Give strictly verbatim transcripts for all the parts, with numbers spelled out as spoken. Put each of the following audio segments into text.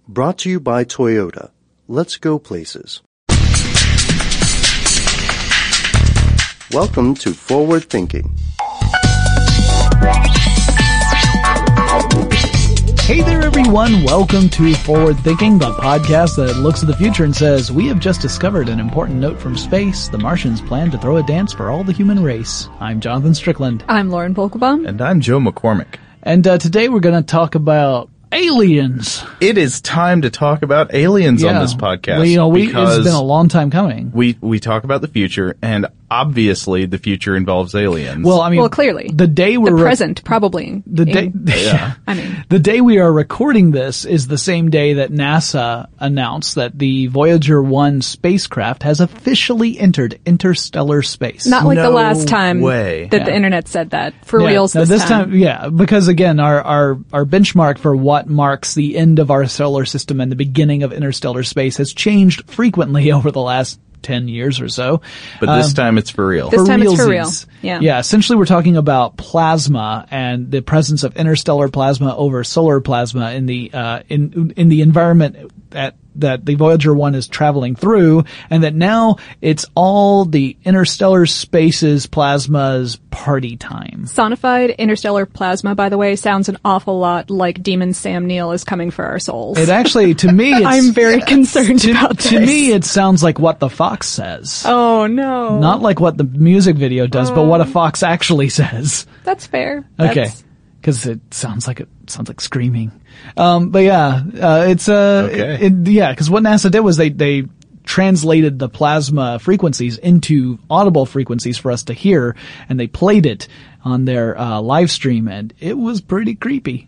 Brought to you by Toyota. Let's go places. Welcome to Forward Thinking. Hey there, everyone. Welcome to Forward Thinking, the podcast that looks at the future and says, we have just discovered an important note from space. The Martians plan to throw a dance for all the human race. I'm Jonathan Strickland. I'm Lauren Volkelbaum. And I'm Joe McCormick. And uh, today we're going to talk about aliens. It is time to talk about aliens yeah. on this podcast. We, you know, we, it's been a long time coming. We we talk about the future, and obviously the future involves aliens. Well, I mean, well, clearly, the day we're the re- present probably the day. In, yeah, I mean, the day we are recording this is the same day that NASA announced that the Voyager one spacecraft has officially entered interstellar space. Not like no the last time way. that yeah. the internet said that. For yeah. reals no, this, this time. time. Yeah, because again, our, our, our benchmark for what marks the end of our solar system and the beginning of interstellar space has changed frequently over the last ten years or so. But this um, time it's for real. This for time it's for real. realsies. Yeah. Yeah, essentially we're talking about plasma and the presence of interstellar plasma over solar plasma in the, uh, in, in the environment at that the Voyager one is traveling through, and that now it's all the interstellar spaces plasma's party time. Sonified interstellar plasma, by the way, sounds an awful lot like Demon Sam Neill is coming for our souls. It actually, to me, it's, I'm very concerned to, about this. To me, it sounds like What the Fox says. Oh, no. Not like what the music video does, oh. but what a fox actually says. That's fair. Okay. That's... Cause it sounds like, it sounds like screaming. Um, but yeah, uh, it's, uh, okay. it, it, yeah, cause what NASA did was they, they translated the plasma frequencies into audible frequencies for us to hear, and they played it on their, uh, live stream, and it was pretty creepy.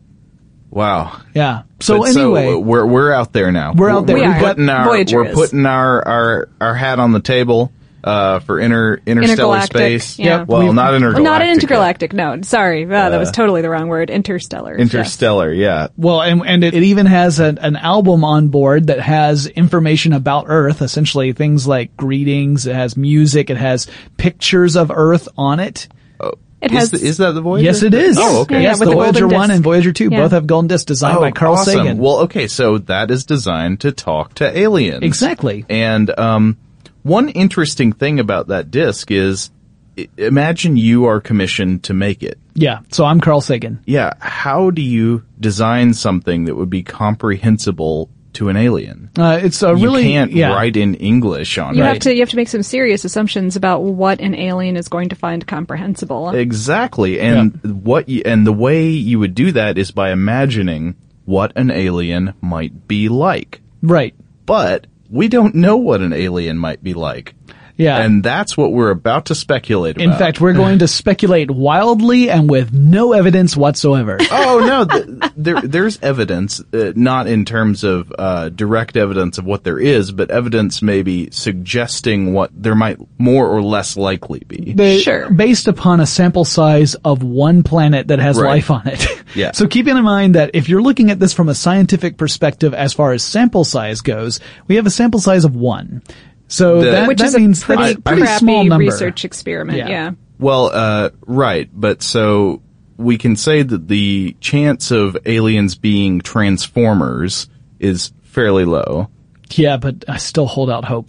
Wow. Yeah. So but anyway. So we're, we're out there now. We're out there. We're We putting our, Voyager we're is. putting our, our, our hat on the table. Uh, for inter, interstellar Intergalactic, space. yeah. Well, We've- not intergalactic. Well, not an intergalactic, no. Sorry. Uh, that was totally the wrong word. Interstellar. Interstellar, yeah. Well, and, and it, it even has an, an album on board that has information about Earth, essentially things like greetings, it has music, it has pictures of Earth on it. Oh, It is, has- the, is that the Voyager? Yes, it is. Oh, okay. Yeah, Yes, with the the Voyager golden one disc. and Voyager two Yeah. both have golden discs designed Oh, by Carl awesome. Sagan. Well, okay, so that is designed to talk to aliens. Exactly. And um, one interesting thing about that disc is, i- imagine you are commissioned to make it. Yeah, so I'm Carl Sagan. Yeah, how do you design something that would be comprehensible to an alien? Uh, it's a really, you can't yeah. write in English on You it. have to you have to make some serious assumptions about what an alien is going to find comprehensible. Exactly, and what you, and the way you would do that is by imagining what an alien might be like. Right. But we don't know what an alien might be like. Yeah. And that's what we're about to speculate about. In fact, we're going to speculate wildly and with no evidence whatsoever. oh no, th- there there's evidence, uh, not in terms of uh direct evidence of what there is, but evidence maybe suggesting what there might more or less likely be. They- Sure. Based upon a sample size of one planet that has Right. life on it. Yeah. So keep in mind that if you're looking at this from a scientific perspective as far as sample size goes, we have a sample size of one. So The- that, Which that is a means pretty, that's a pretty crappy small number. research experiment. Yeah. Yeah. Well, uh, right, but so we can say that the chance of aliens being transformers is fairly low. Yeah, but I still hold out hope.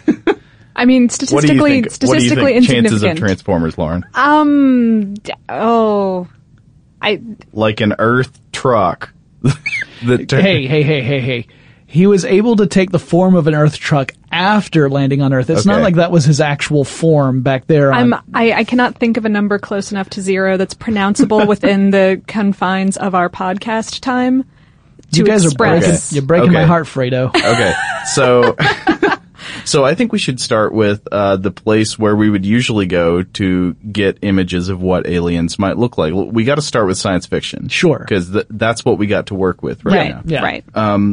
I mean, What do you statistically, think? What do you statistically think chances of insignificant. transformers, Lauren? um. d- Oh. I. Like an Earth truck. that tur- Hey, hey, hey, hey, hey. He was able to take the form of an Earth truck after landing on Earth. It's not Okay. like that was his actual form back there. On, I'm. I, I cannot think of a number close enough to zero that's pronounceable within the confines of our podcast time. To you guys express. are breaking, Okay. you're breaking my Okay. heart, Fredo. Okay, so so I think we should start with uh, the place where we would usually go to get images of what aliens might look like. We got to start with science fiction, Sure. because th- that's what we got to work with right, Right. now. Yeah. Right.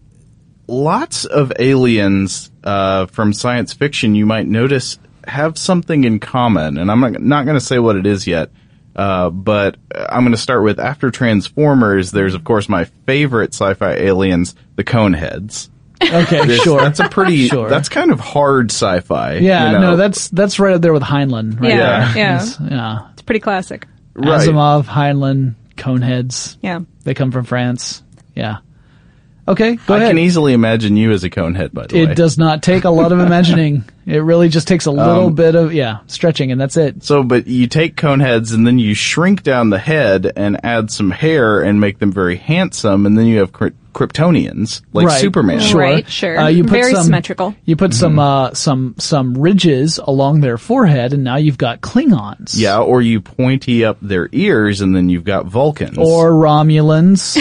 Lots of aliens uh, from science fiction you might notice have something in common, and I'm not, not going to say what it is yet. Uh, but I'm going to start with, after Transformers, there's of course my favorite sci-fi aliens, the Coneheads. Okay, It's- sure. That's a pretty, Sure. that's kind of hard sci-fi. Yeah, you know? no, that's that's right up there with Heinlein. Right Yeah, there. yeah. It's- yeah. It's pretty classic. Right. Asimov, Heinlein, Coneheads. Yeah. They come from France. Yeah. Okay, go I ahead. can easily imagine you as a conehead, by the way. It does not take a lot of imagining. It really just takes a little Um, bit of, yeah, stretching, and that's it. So, but you take coneheads and then you shrink down the head and add some hair and make them very handsome, and then you have Kry- Kryptonians, like Right. Superman. Sure. Right, sure. Uh, you put Very some, symmetrical. You put some, uh, some, some ridges along their forehead, and now you've got Klingons. Yeah, or you pointy up their ears and then you've got Vulcans. Or Romulans.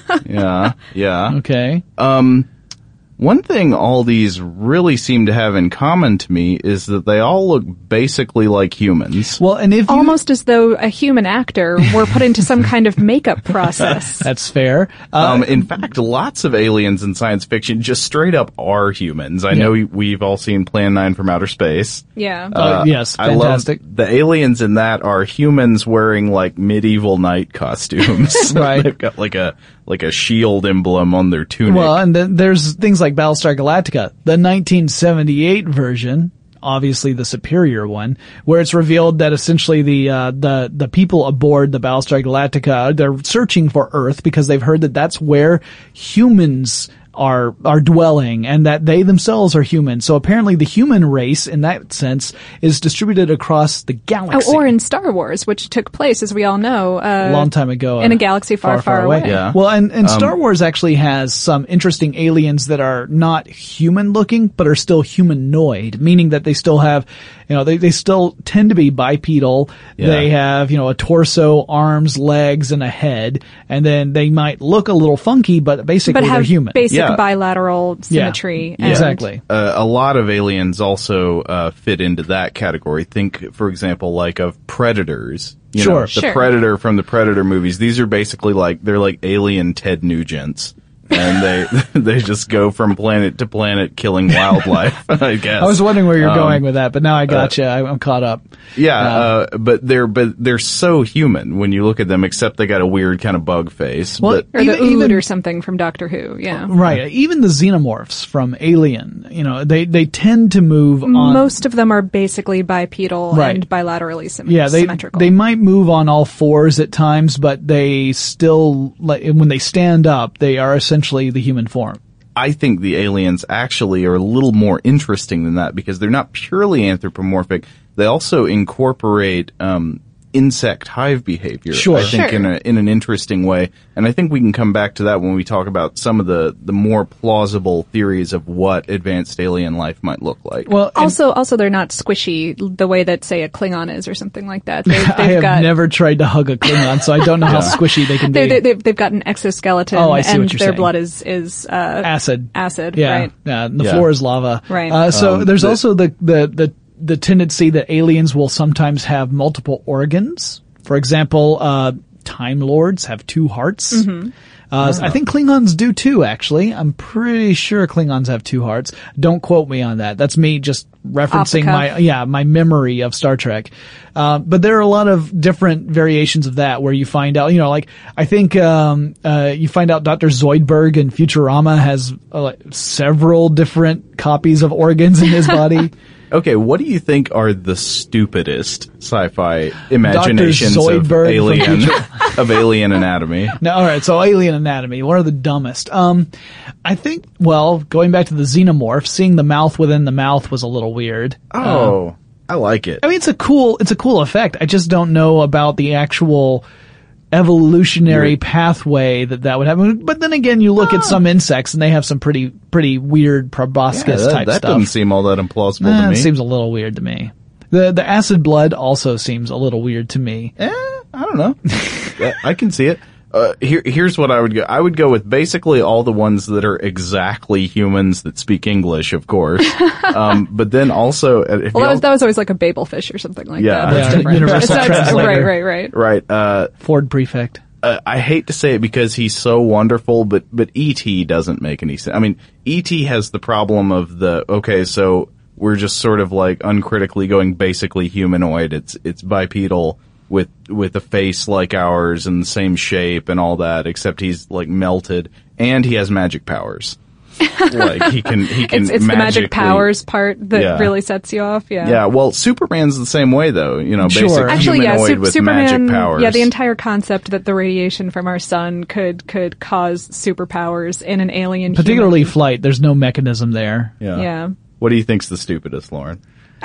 yeah, yeah. Okay. Um, one thing all these really seem to have in common to me is that they all look basically like humans. Well, and if you, Almost as though a human actor were put into some kind of makeup process. that's fair. Uh, Um, in fact, lots of aliens in science fiction just straight up are humans. I know we, we've all seen Plan nine from Outer Space. Yeah. uh, yes, I love fantastic. the aliens in that are humans wearing like medieval knight costumes. Right. They've got like a like a shield emblem on their tunic. Well, and then there's things like Battlestar Galactica, the nineteen seventy-eight version, obviously the superior one, where it's revealed that essentially the uh, the the people aboard the Battlestar Galactica, they're searching for Earth because they've heard that that's where humans are are dwelling, and that they themselves are human. So apparently the human race, in that sense, is distributed across the galaxy. Oh, or in Star Wars, which took place, as we all know, uh, a long time ago. in uh, a galaxy far, far, away. Yeah. Well, and, and Star Wars actually has some interesting aliens that are not human looking, but are still humanoid, meaning that they still have, you know, they, they still tend to be bipedal. Yeah. They have, you know, a torso, arms, legs, and a head, and then they might look a little funky, but basically But they're have human. basic Yeah. bilateral symmetry. Yeah, and- exactly. Uh, a lot of aliens also uh, fit into that category. Think, for example, like of Predators. You Sure. know, the Sure. Predator from the Predator movies. These are basically like, they're like alien Ted Nugents. And they they just go from planet to planet killing wildlife, I guess. I was wondering where you're Um, going with that, but now I gotcha. I, I'm caught up. Yeah, uh, but they're but they're so human when you look at them, except they got a weird kind of bug face. Well, but Or the Even- Ood even- or something from Doctor Who, yeah. Right. Even the xenomorphs from Alien, you know, they, they tend to move on. Most of them are basically bipedal Right. and bilaterally sym- Yeah, they symmetrical. they might move on all fours at times, but they still, like, when they stand up, they are essentially the human form. I think the aliens actually are a little more interesting than that because they're not purely anthropomorphic. They also incorporate um, insect hive behavior. Sure. I think Sure. in a in an interesting way, and I think we can come back to that when we talk about some of the the more plausible theories of what advanced alien life might look like. Well, and Also, also they're not squishy the way that, say, a Klingon is or something like that. They've, they've I have got, never tried to hug a Klingon, so I don't know how squishy they can be. They, they, they've, they've got an exoskeleton, Oh, I see and what you're their saying. blood is is uh, Acid. acid, Yeah, right? yeah. And the Yeah. floor is lava. Right. Uh, so Um, there's the- also the, the the the tendency that aliens will sometimes have multiple organs. For example, uh, Time Lords have two hearts. Mm-hmm. Uh, I think Klingons do too, actually. I'm pretty sure Klingons have two hearts. Don't quote me on that. That's me just referencing cuff. my, yeah, my memory of Star Trek. Uh, but there are a lot of different variations of that where you find out, you know, like, I think, um, uh, you find out Doctor Zoidberg in Futurama has uh, like, several different copies of organs in his body. Okay, what do you think are the stupidest sci-fi imaginations of Zoidberg from alien Future- of alien anatomy? No, all right. So Alien Anatomy. What are the dumbest? Um, I think. Well, going back to the xenomorph, seeing the mouth within the mouth was a little weird. Oh, I like it. I mean, it's a cool. It's a cool effect. I just don't know about the actual evolutionary You're- pathway that that would happen. But then again, you look at some insects and they have some pretty pretty weird proboscis Yeah, that, type that stuff. doesn't seem all that implausible Eh, to it me. seems a little weird to me. The the acid blood also seems a little weird to me. Eh, I don't know. Yeah, I can see it. Uh, here, here's what I would go. I would go with basically all the ones that are exactly humans that speak English, of course. um, but then also, uh, if Well, that y'all- was that was always like a babel fish or something like Yeah. that. That's Yeah, different. universal It's not- translator. Right, right, right. right. Uh, Ford prefect. uh, I hate to say it because he's so wonderful, but but E T doesn't make any sense. I mean, E T has the problem of the okay, so we're just sort of like uncritically going basically humanoid. It's it's bipedal with with a face like ours and the same shape and all that, except he's like melted and he has magic powers. like he can he can it's it's the magic magically- powers part that Yeah. really sets you off. Yeah. Yeah, well, Superman's the same way though. You know, Sure. basic Actually, yeah, humanoid Su- with Superman. magic powers. Yeah, the entire concept that the radiation from our sun could could cause superpowers in an alien. Particularly human. flight, there's no mechanism there. yeah. Yeah. What do you think's the stupidest, Lauren?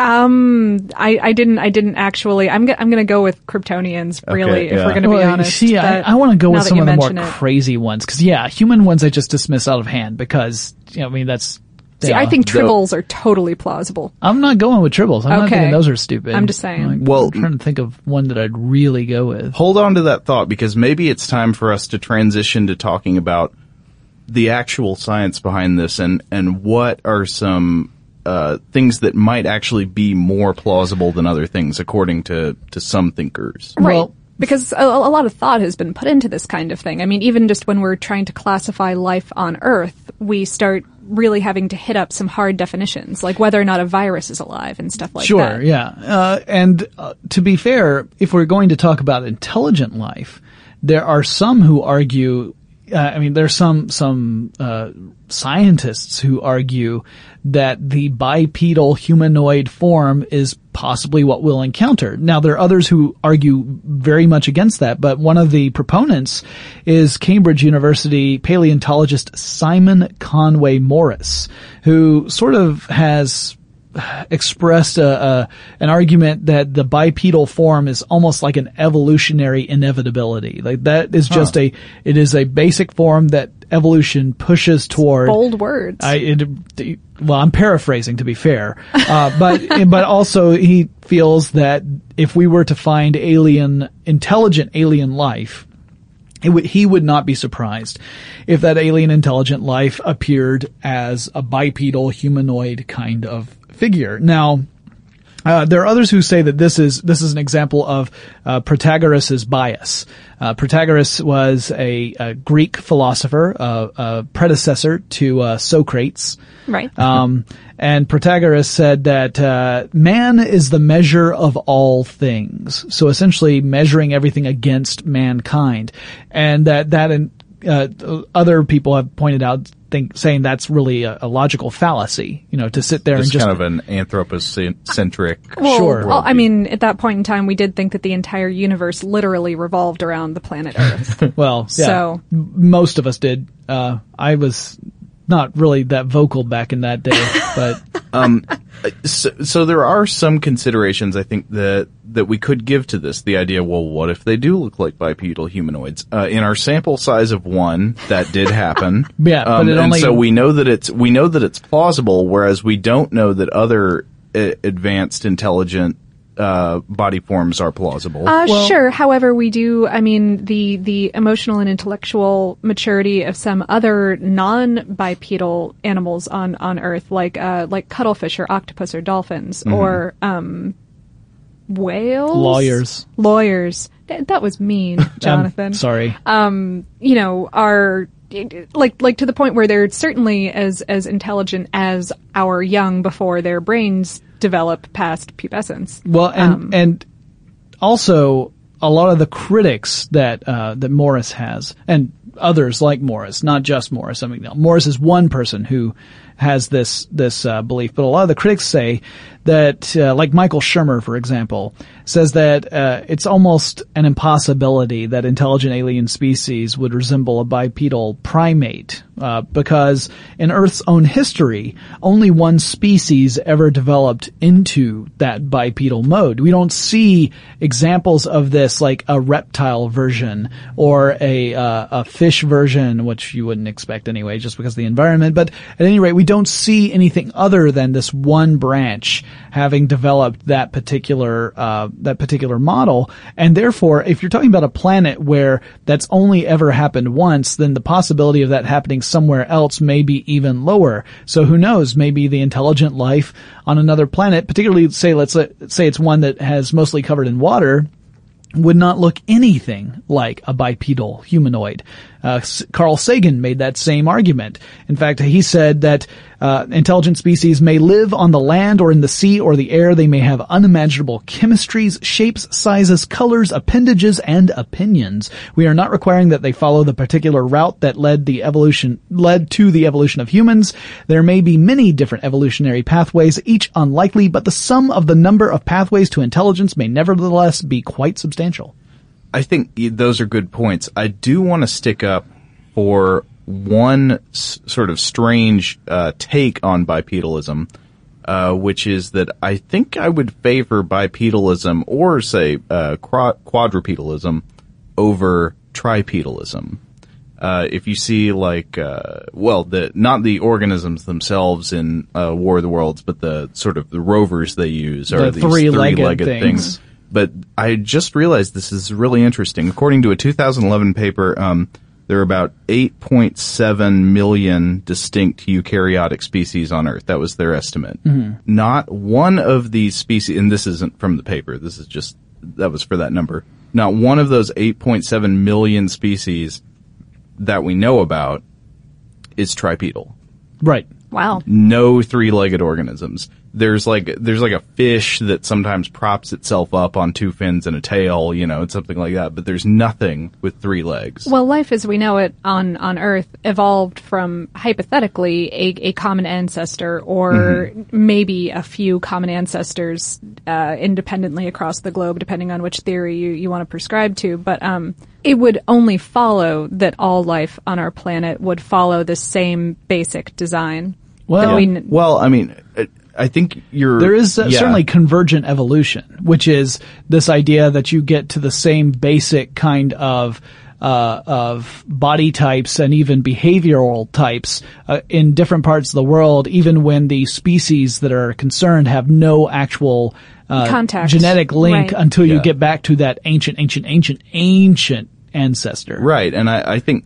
Um, I, I didn't I didn't actually. I'm go- I'm going to go with Kryptonians. Really, Okay, if yeah. we're going to be Well, honest. see, I, but I want to go now with that some you of the more mention it. crazy ones. Because, yeah, human ones I just dismiss out of hand because, you know, I mean, that's... See, yeah. I think The- tribbles are totally plausible. I'm not going with tribbles. I'm not Okay. thinking those are stupid. I'm just saying. Like, Well- I'm trying to think of one that I'd really go with. Hold on to that thought because maybe it's time for us to transition to talking about the actual science behind this and, and what are some uh, things that might actually be more plausible than other things according to, to some thinkers. Right. Well- because a, a lot of thought has been put into this kind of thing. I mean, even just when we're trying to classify life on Earth, we start really having to hit up some hard definitions, like whether or not a virus is alive and stuff like Sure, that. yeah. Uh, and uh, to be fair, if we're going to talk about intelligent life, there are some who argue, uh, I mean, there's some, some, uh, scientists who argue that the bipedal humanoid form is possibly what we'll encounter. Now, there are others who argue very much against that, but one of the proponents is Cambridge University paleontologist Simon Conway Morris, who sort of has expressed a, a an argument that the bipedal form is almost like an evolutionary inevitability. Like that is just a it is a basic form that evolution pushes toward. Bold words. I it, well, I'm paraphrasing to be fair, uh, but but also he feels that if we were to find alien intelligent alien life, it would, he would not be surprised if that alien intelligent life appeared as a bipedal humanoid kind of figure. Now, uh, there are others who say that this is this is an example of uh, Protagoras' bias. Uh, Protagoras was a, a Greek philosopher, uh, a predecessor to uh, Socrates. Right. Um, and Protagoras said that uh, man is the measure of all things. So essentially measuring everything against mankind. And that, that and, uh, other people have pointed out think, saying that's really a, a logical fallacy, you know, to sit there Just, and just kind of an anthropocentric. Well, Sure. well, I mean, at that point in time, we did think that the entire universe literally revolved around the planet Earth. well, yeah, So- m- most of us did. Uh, I was not really that vocal back in that day, but So, so there are some considerations I think that that we could give to this. The idea, well, what if they do look like bipedal humanoids? Uh, in our sample size of one, that did happen. Yeah, but um, it and only- so we know that it's we know that it's plausible, whereas we don't know that other uh, advanced intelligent uh, body forms are plausible. Uh, Well- sure. However, we do, I mean, the, the emotional and intellectual maturity of some other non-bipedal animals on, on Earth, like, uh, like cuttlefish or octopus or dolphins Mm-hmm. or, um, whales? Lawyers. Lawyers. Th- That was mean, Jonathan. I'm sorry. you know, are like like to the point where they're certainly as as intelligent as our young before their brains develop past pubescence. Well, and Um, and also a lot of the critics that uh, that Morris has, and others like Morris, not just Morris. I mean, no, Morris is one person who has this this uh, belief, but a lot of the critics say that, uh, like Michael Shermer, for example, says that uh, it's almost an impossibility that intelligent alien species would resemble a bipedal primate, uh, because in Earth's own history, only one species ever developed into that bipedal mode. We don't see examples of this like a reptile version or a uh, a fish version, which you wouldn't expect anyway, just because of the environment. But at any rate, we don't see anything other than this one branch having developed that particular uh, that particular model. And therefore, if you're talking about a planet where that's only ever happened once, then the possibility of that happening somewhere else may be even lower. So who knows? Maybe the intelligent life on another planet, particularly say let's say it's one that has mostly covered in water, would not look anything like a bipedal humanoid. Uh, S- Carl Sagan made that same argument. In fact, he said that uh, intelligent species may live on the land or in the sea or the air. They may have unimaginable chemistries, shapes, sizes, colors, appendages, and opinions. We are not requiring that they follow the particular route that led the evolution led to the evolution of humans. There may be many different evolutionary pathways, each unlikely, but the sum of the number of pathways to intelligence may nevertheless be quite substantial. I think those are good points. I do want to stick up for one s- sort of strange uh, take on bipedalism, uh, which is that I think I would favor bipedalism or, say, uh, quad- quadrupedalism over tripedalism. Uh, if you see, like, uh, well, the not the organisms themselves in uh, War of the Worlds, but the sort of the rovers they use are The these three-legged three-legged things. things. But I just realized this is really interesting. According to a two thousand eleven paper, um, there are about eight point seven million distinct eukaryotic species on Earth. That was their estimate. Mm-hmm. Not one of these species, and this isn't from the paper, this is just, that was for that number. Not one of those eight point seven million species that we know about is tripedal. Right. Wow. No three-legged organisms. There's like there's like a fish that sometimes props itself up on two fins and a tail, you know, it's something like that. But there's nothing with three legs. Well, life as we know it on, on Earth evolved from, hypothetically, a, a common ancestor or mm-hmm. maybe a few common ancestors uh, independently across the globe, depending on which theory you, you want to prescribe to. But um, it would only follow that all life on our planet would follow the same basic design. Well, we n- well, I mean, I think you're... There is uh, yeah. certainly convergent evolution, which is this idea that you get to the same basic kind of uh of body types and even behavioral types uh, in different parts of the world, even when the species that are concerned have no actual uh, Contact. genetic link Right. until you Yeah. get back to that ancient, ancient, ancient, ancient ancestor. Right, and I, I think...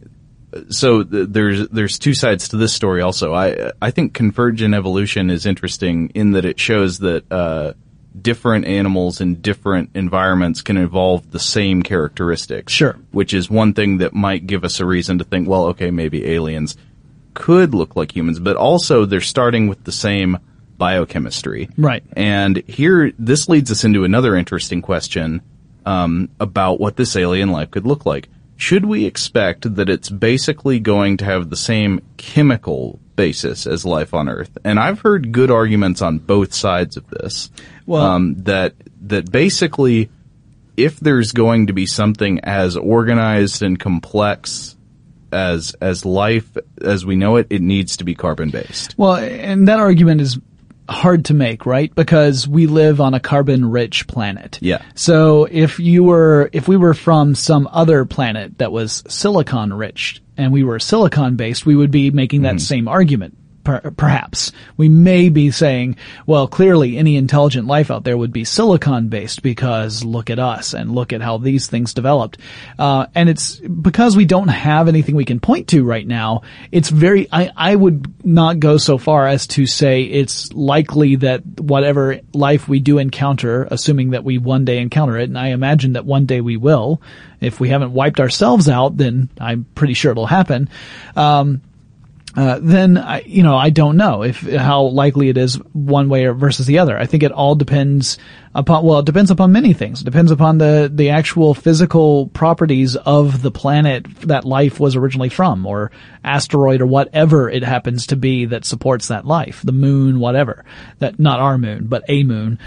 So th- there's there's two sides to this story also. I I think convergent evolution is interesting in that it shows that uh, different animals in different environments can evolve the same characteristics. Sure. Which is one thing that might give us a reason to think, well, okay, maybe aliens could look like humans, but also they're starting with the same biochemistry. Right. And here, this leads us into another interesting question um, about what this alien life could look like. Should we expect that it's basically going to have the same chemical basis as life on Earth? And I've heard good arguments on both sides of this. Well, um, that that basically, if there's going to be something as organized and complex as as life as we know it, it needs to be carbon based. Well, and that argument is hard to make, right? Because we live on a carbon-rich planet. Yeah. So if you were, if we were from some other planet that was silicon-rich and we were silicon-based, we would be making that mm-hmm. same argument. Per- perhaps. We may be saying, well, clearly any intelligent life out there would be silicon-based because look at us and look at how these things developed. Uh, and it's because we don't have anything we can point to right now, it's very, I, I would not go so far as to say it's likely that whatever life we do encounter, assuming that we one day encounter it, and I imagine that one day we will, if we haven't wiped ourselves out, then I'm pretty sure it'll happen. Um, Uh, then I, you know, I don't know if how likely it is one way or versus the other. I think it all depends upon, well, it depends upon many things. It depends upon the the actual physical properties of the planet that life was originally from, or asteroid, or whatever it happens to be that supports that life. The moon, whatever. That not our moon, but a moon.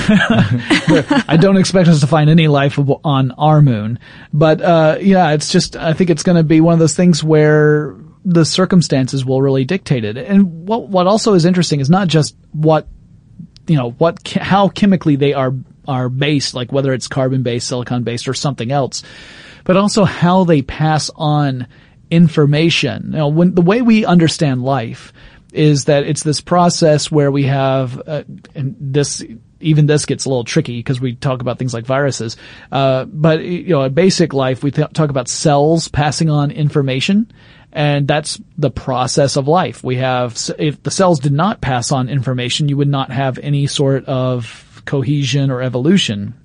I don't expect us to find any life on our moon, but uh yeah, it's just I think it's going to be one of those things where the circumstances will really dictate it. And what what also is interesting is not just what, you know, what how chemically they are are based, like whether it's carbon based, silicon based, or something else, but also how they pass on information. You know, when the way we understand life is that it's this process where we have, uh, and this even this gets a little tricky because we talk about things like viruses. Uh, but you know, a basic life, we th- talk about cells passing on information. And that's the process of life. We have, if the cells did not pass on information, you would not have any sort of cohesion or evolution.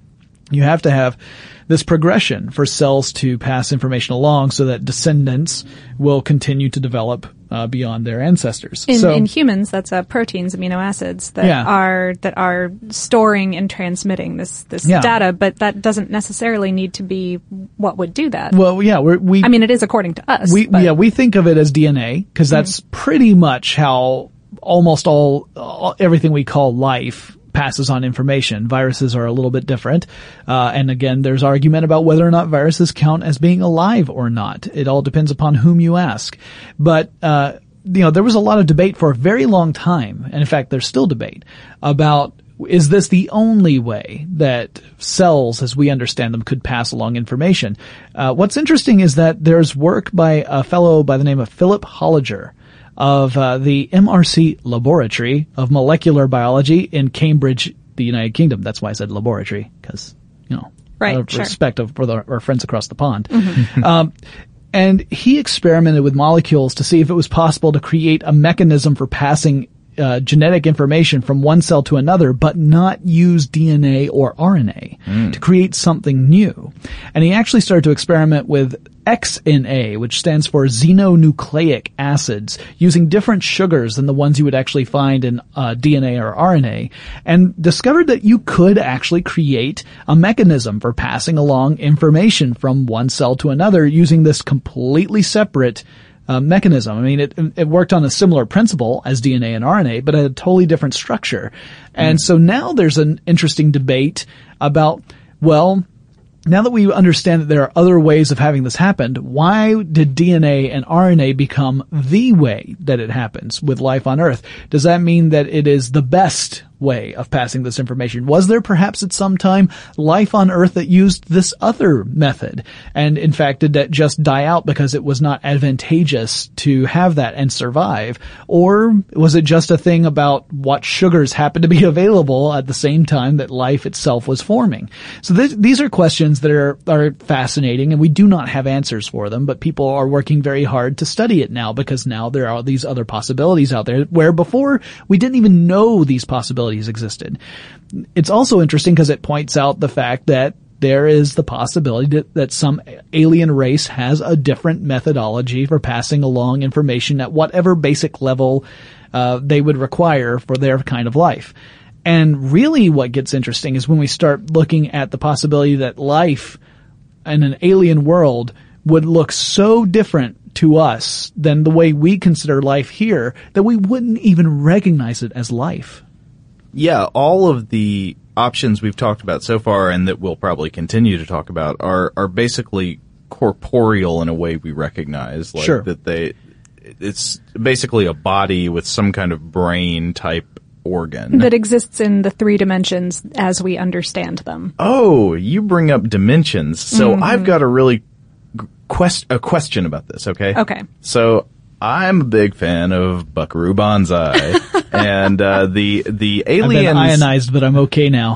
You have to have this progression for cells to pass information along so that descendants will continue to develop uh, beyond their ancestors. In, so, in humans, that's uh, proteins, amino acids that Yeah. are that are storing and transmitting this this Yeah. data, but that doesn't necessarily need to be what would do that. well, yeah, we're, we I mean, it is according to us. we but yeah we think of it as D N A because that's pretty much how almost all, all everything we call life passes on information. Viruses are a little bit different, uh, and again, there's argument about whether or not viruses count as being alive or not. It all depends upon whom you ask. But uh, you know, there was a lot of debate for a very long time, and in fact, there's still debate about. Is this the only way that cells, as we understand them, could pass along information? Uh, what's interesting is that there's work by a fellow by the name of Philip Holliger of uh, the M R C Laboratory of Molecular Biology in Cambridge, the United Kingdom. That's why I said laboratory, because, you know, Right, out of sure. respect of, for the, our friends across the pond. um, and he experimented with molecules to see if it was possible to create a mechanism for passing Uh, genetic information from one cell to another, but not use D N A or R N A to create something new. And he actually started to experiment with X N A, which stands for xenonucleic acids, using different sugars than the ones you would actually find in uh, D N A or R N A, and discovered that you could actually create a mechanism for passing along information from one cell to another using this completely separate Uh, mechanism. I mean, it it worked on a similar principle as D N A and R N A, but a totally different structure. And so now there's an interesting debate about, well, now that we understand that there are other ways of having this happen, why did D N A and R N A become the way that it happens with life on Earth? Does that mean that it is the best way of passing this information? Was there perhaps at some time life on Earth that used this other method? And in fact, did that just die out because it was not advantageous to have that and survive? Or was it just a thing about what sugars happened to be available at the same time that life itself was forming? So th- these are questions that are, are fascinating, and we do not have answers for them, but people are working very hard to study it now because now there are these other possibilities out there where before we didn't even know these possibilities existed. It's also interesting because it points out the fact that there is the possibility that, that some alien race has a different methodology for passing along information at whatever basic level uh, they would require for their kind of life. And really what gets interesting is when we start looking at the possibility that life in an alien world would look so different to us than the way we consider life here that we wouldn't even recognize it as life. Yeah, all of the options we've talked about so far and that we'll probably continue to talk about are, are basically corporeal in a way we recognize. Like Sure. that they, it's basically a body with some kind of brain type organ. that exists in the three dimensions as we understand them. Oh, you bring up dimensions. So I've got a really quest, a question about this, okay? Okay. So I'm a big fan of Buckaroo Banzai. and uh, the the I've been aliens ionized, but I'm okay now.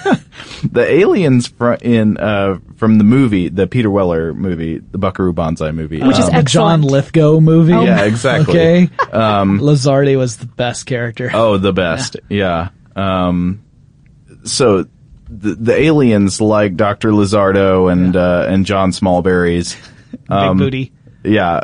the aliens fr- in uh, from the movie, the Peter Weller movie, the Buckaroo Banzai movie. Which is um, the John excellent. Lithgow movie. Yeah, exactly. Okay. Um, Lazardi was the best character. Oh, the best. Yeah. Um, so the, the aliens like Doctor Lizardo and, uh, and John Smallberry's, Big booty. yeah,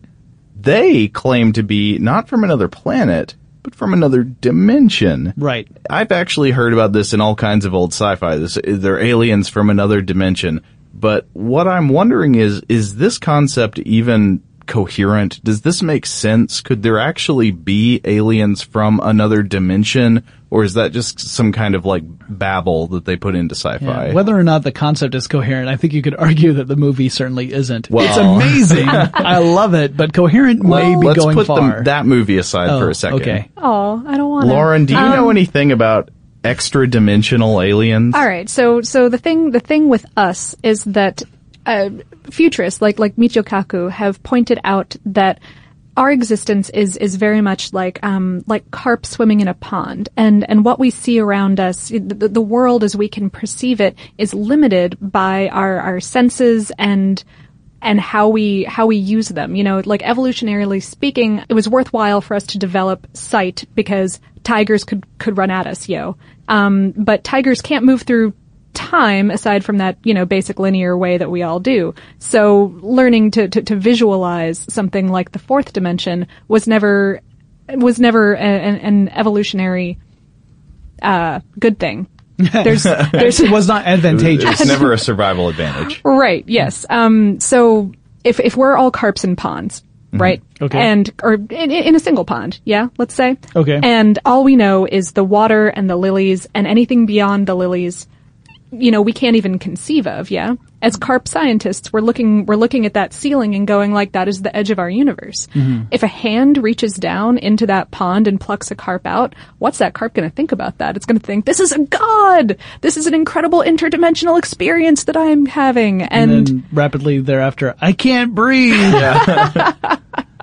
they claim to be not from another planet, but from another dimension. Right. I've actually heard about this in all kinds of old sci-fi. This, they're aliens from another dimension. But what I'm wondering is, is this concept even coherent? Does this make sense? Could there actually be aliens from another dimension? Or is that just some kind of like babble that they put into sci-fi? Yeah. Whether or not the concept is coherent, I think you could argue that the movie certainly isn't. Well. It's amazing. I love it, but coherent may be Let's going put far. the, that movie aside Oh, for a second. okay. Oh, I don't want to. Lauren, do you Um, know anything about extra-dimensional aliens? All right. So, so the thing, the thing with us is that uh, futurists like like Michio Kaku have pointed out that our existence is is very much like um like carp swimming in a pond, and and what we see around us, the, the world as we can perceive it, is limited by our our senses and. and how we how we use them. You know, like evolutionarily speaking, it was worthwhile for us to develop sight because tigers could could run at us, yo. Um, but tigers can't move through time aside from that, you know, basic linear way that we all do. So learning to, to, to visualize something like the fourth dimension was never, was never a, an, an evolutionary, uh, good thing. There's, there's, it was not advantageous. It's never a survival advantage. Right. Yes. Um, so if, if we're all carps in ponds, right? Okay. And, or in, in a single pond, yeah, let's say. Okay. And all we know is the water and the lilies, and anything beyond the lilies, you know, we can't even conceive of, yeah? As carp scientists, we're looking, we're looking at that ceiling and going like, that is the edge of our universe. Mm-hmm. If a hand reaches down into that pond and plucks a carp out, what's that carp going to think about that? It's going to think, this is a god! This is an incredible interdimensional experience that I'm having. And, and then rapidly thereafter, I can't breathe! Yeah.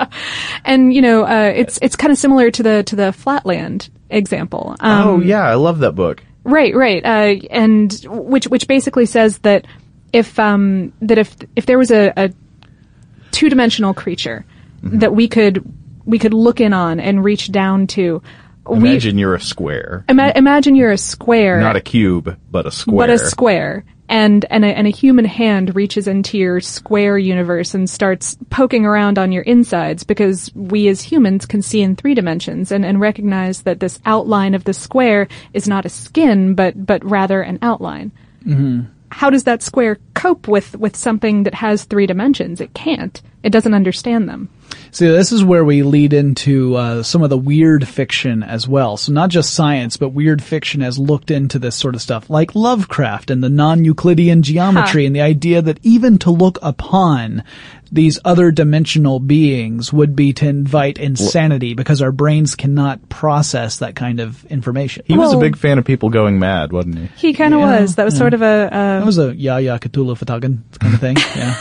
And, you know, uh, it's, it's kind of similar to the, to the Flatland example. Um, oh, yeah, I love that book. Right, right. Uh, and which, which basically says that if, um, that if, if there was a, a two-dimensional creature mm-hmm. that we could, we could look in on and reach down to. Imagine we, you're a square. Ima- imagine you're a square. Not a cube, but a square. But a square. And, and a, and a human hand reaches into your square universe and starts poking around on your insides, because we as humans can see in three dimensions and, and recognize that this outline of the square is not a skin, but, but rather an outline. Mm-hmm. How does that square cope with, with something that has three dimensions? It can't. It doesn't understand them. See, this is where we lead into uh, some of the weird fiction as well. So not just science, but weird fiction has looked into this sort of stuff, like Lovecraft and the non-Euclidean geometry, huh. and the idea that even to look upon these other dimensional beings would be to invite insanity, because our brains cannot process that kind of information. He was well, a big fan of people going mad, wasn't he? He kind of yeah, was. That was yeah. sort of a... Uh, that was a Yahya Cthulhu Fatagan kind of thing, yeah.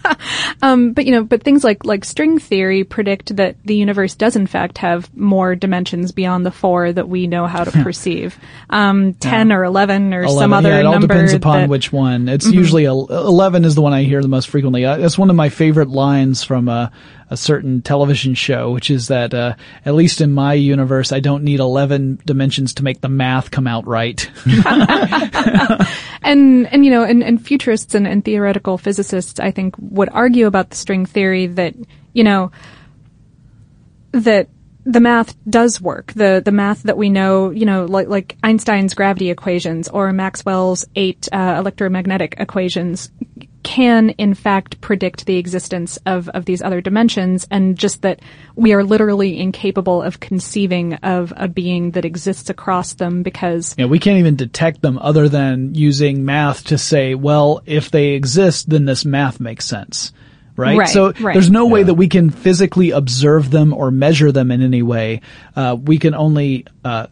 um, but you know, but things like, like string theory predict that the universe does in fact have more dimensions beyond the four that we know how to perceive. Um, ten yeah. or eleven or eleven, some other yeah, it all number. depends upon that, which one. It's mm-hmm. usually, a, eleven is the one I hear the most frequently. Uh, that's one of my favorite lines from a, a certain television show, which is that, uh, at least in my universe, I don't need eleven dimensions to make the math come out right. And, and, you know, and, and futurists and, and theoretical physicists, I think, would argue about the string theory that, you know, that the math does work. The, the math that we know, you know, like, like Einstein's gravity equations or Maxwell's eight, uh, electromagnetic equations can in fact predict the existence of, of these other dimensions, and just that we are literally incapable of conceiving of a being that exists across them, because yeah, we can't even detect them other than using math to say, well, if they exist, then this math makes sense. Right? Right, so right. there's no way Yeah. that we can physically observe them or measure them in any way. Uh, we can only, uh,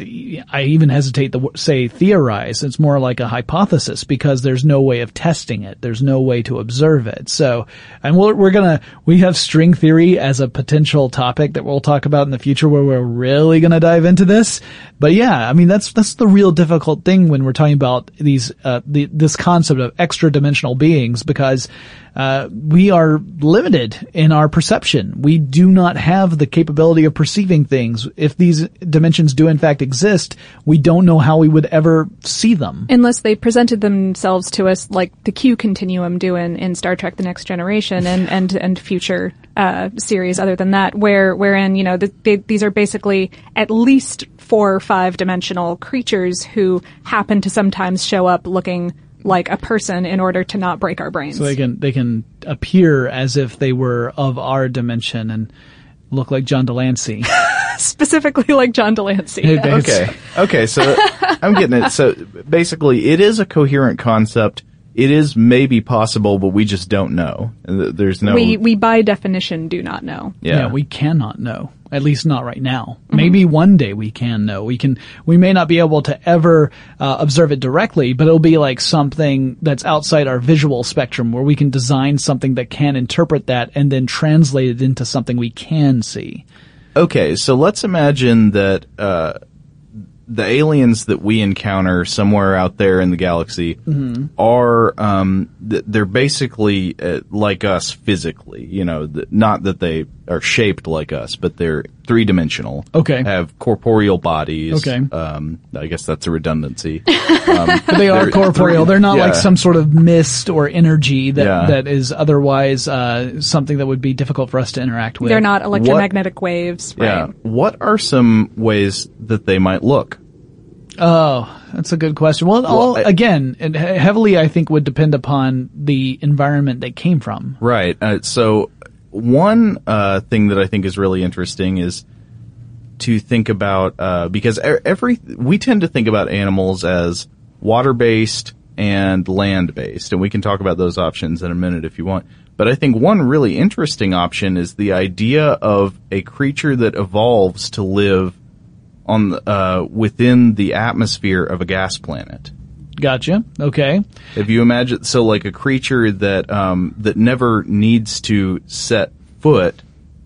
I even hesitate to say theorize. It's more like a hypothesis, because there's no way of testing it. There's no way to observe it. So, and we're, we're gonna, we have string theory as a potential topic that we'll talk about in the future, where we're really gonna dive into this. But yeah, I mean, that's, that's the real difficult thing when we're talking about these, uh, the, this concept of extra dimensional beings, because Uh, we are limited in our perception. We do not have the capability of perceiving things. If these dimensions do in fact exist, we don't know how we would ever see them. Unless they presented themselves to us like the Q continuum do in, in Star Trek The Next Generation and, and, and future, uh, series other than that, where, wherein, you know, the, they, these are basically at least four or five dimensional creatures who happen to sometimes show up looking like a person in order to not break our brains. So they can, they can appear as if they were of our dimension and look like John Delancey. Specifically like John Delancey. Hey, yes. Dave. Okay. Okay, so I'm getting it. So basically, it is a coherent concept. It is maybe possible, but we just don't know. There's no... We, we by definition do not know. Yeah. Yeah. we cannot know. At least not right now. Mm-hmm. Maybe one day we can know. We can, we may not be able to ever, uh, observe it directly, but it'll be like something that's outside our visual spectrum, where we can design something that can interpret that and then translate it into something we can see. Okay, so let's imagine that, uh, the aliens that we encounter somewhere out there in the galaxy mm-hmm. are, um, th- they're basically uh, like us physically, you know, th- not that they are shaped like us, but they're three-dimensional. Okay. Have corporeal bodies. Okay. Um, I guess that's a redundancy. But they are They're- corporeal. They're not yeah. like some sort of mist or energy that, Yeah. that is otherwise uh, something that would be difficult for us to interact with. They're not electromagnetic waves, right? Yeah. What are some ways that they might look? Oh, that's a good question. Well, all, I- again, it he- heavily I think would depend upon the environment they came from. Right. Uh, so one uh, thing that I think is really interesting is to think about uh, because e- every we tend to think about animals as water-based and land-based, and we can talk about those options in a minute if you want. But I think one really interesting option is the idea of a creature that evolves to live on the, uh, within the atmosphere of a gas planet. Gotcha. Okay. If you imagine, so like a creature that um, that never needs to set foot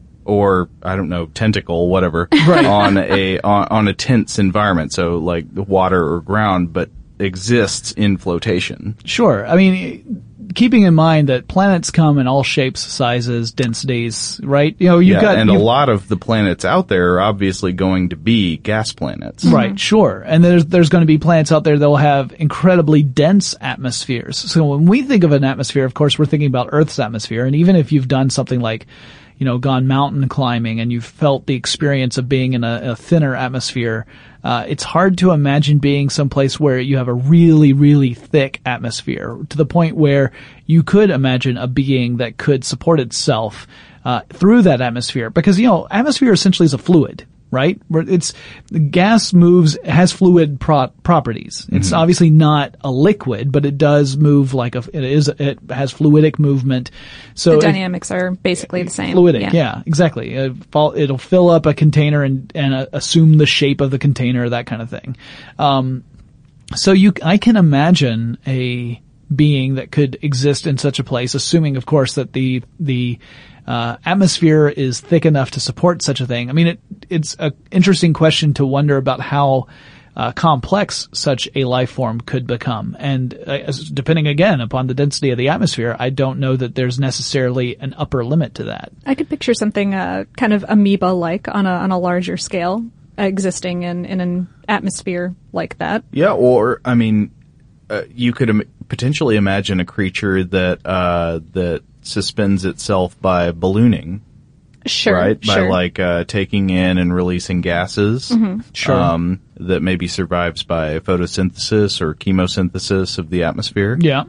or I don't know tentacle, whatever, Right. on a on, on a tense environment, so like the water or ground, but exists in flotation. Sure. I mean, keeping in mind that planets come in all shapes, sizes, densities, right? You know, you've yeah, got and a you've- lot of the planets out there are obviously going to be gas planets. Right, sure. And there's there's going to be planets out there that will have incredibly dense atmospheres. So when we think of an atmosphere, of course, we're thinking about Earth's atmosphere. And even if you've done something like, you know, gone mountain climbing and you've felt the experience of being in a, a thinner atmosphere, uh, it's hard to imagine being someplace where you have a really, really thick atmosphere to the point where you could imagine a being that could support itself uh, through that atmosphere. Because, you know, atmosphere essentially is a fluid. Right? Where it's, gas moves, has fluid pro- properties. It's Mm-hmm. obviously not a liquid, but it does move like a, it is, it has fluidic movement. So The it- dynamics are basically the same. Fluidic, yeah, exactly. It fall, it'll fill up a container and, and uh, assume the shape of the container, that kind of thing. Um, so you, I can imagine a being that could exist in such a place, assuming, of course, that the, the, Uh, atmosphere is thick enough to support such a thing. I mean, it, it's an interesting question to wonder about how uh, complex such a life form could become. And uh, as- depending again upon the density of the atmosphere, I don't know that there's necessarily an upper limit to that. I could picture something uh, kind of amoeba-like on a on a larger scale uh, existing in, in an atmosphere like that. Yeah, or I mean, uh, you could Im- potentially imagine a creature that uh, that suspends itself by ballooning, Sure, right? By sure. like uh, taking in and releasing gases. Sure. Um, that maybe survives by photosynthesis or chemosynthesis of the atmosphere. Yeah.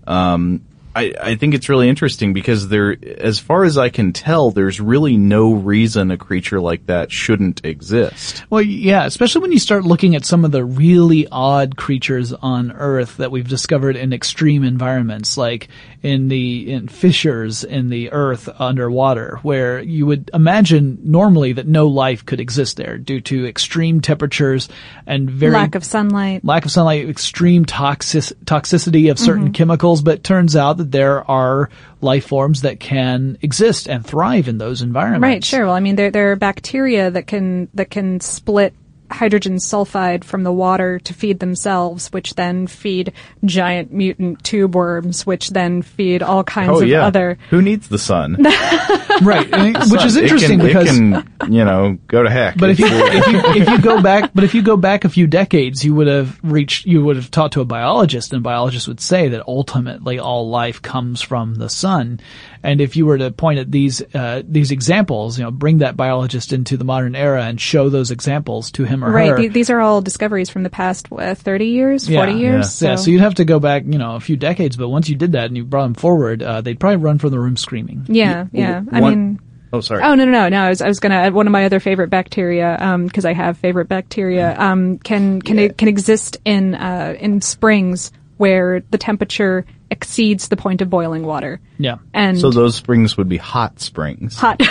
I, I think it's really interesting because there, as far as I can tell, there's really no reason a creature like that shouldn't exist. Well, yeah, especially when you start looking at some of the really odd creatures on Earth that we've discovered in extreme environments, like in the in fissures in the Earth underwater, where you would imagine normally that no life could exist there due to extreme temperatures and very Lack of sunlight. lack of sunlight, extreme toxic, toxicity of certain Mm-hmm. chemicals, but it turns out that there are life forms that can exist and thrive in those environments. Right, sure. Well, I mean, there there are bacteria that can that can split hydrogen sulfide from the water to feed themselves, which then feed giant mutant tube worms, which then feed all kinds Oh of yeah, other. who needs the sun? Right, and it- which is It interesting can- because. it can, you know, go to heck. But if you if you if you go back, but if you go back a few decades, you would have reached, you would have talked to a biologist, and a biologist would say that ultimately all life comes from the sun. And if you were to point at these uh, these examples, you know, bring that biologist into the modern era and show those examples to him or Right, her. th- these are all discoveries from the past what, thirty years, Yeah, forty years. yeah, so you'd have to go back, you know, a few decades. But once you did that and you brought them forward, uh, they'd probably run from the room screaming. yeah, yeah. I One- mean. oh, sorry. Oh no no no no! I was I was gonna add one of my other favorite bacteria because I have favorite bacteria um, can can it can exist in uh, in springs where the temperature exceeds the point of boiling water. Yeah, And So those springs would be hot springs. hot.